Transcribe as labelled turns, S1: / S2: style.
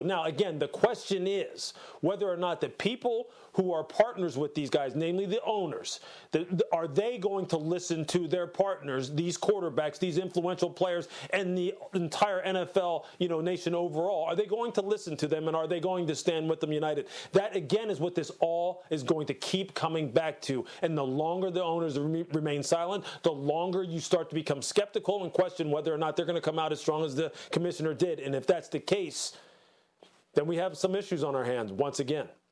S1: Now, again, the question is whether or not the people who are partners with these guys, namely the owners, are they going to listen to their partners, these quarterbacks, these influential players, and the entire NFL, nation overall? Are they going to listen to them, and are they going to stand with them united? That, again, is what this all is going to keep coming back to. And the longer the owners remain silent, the longer you start to become skeptical and question whether or not they're going to come out as strong as the commissioner did. And if that's the case, then we have some issues on our hands once again.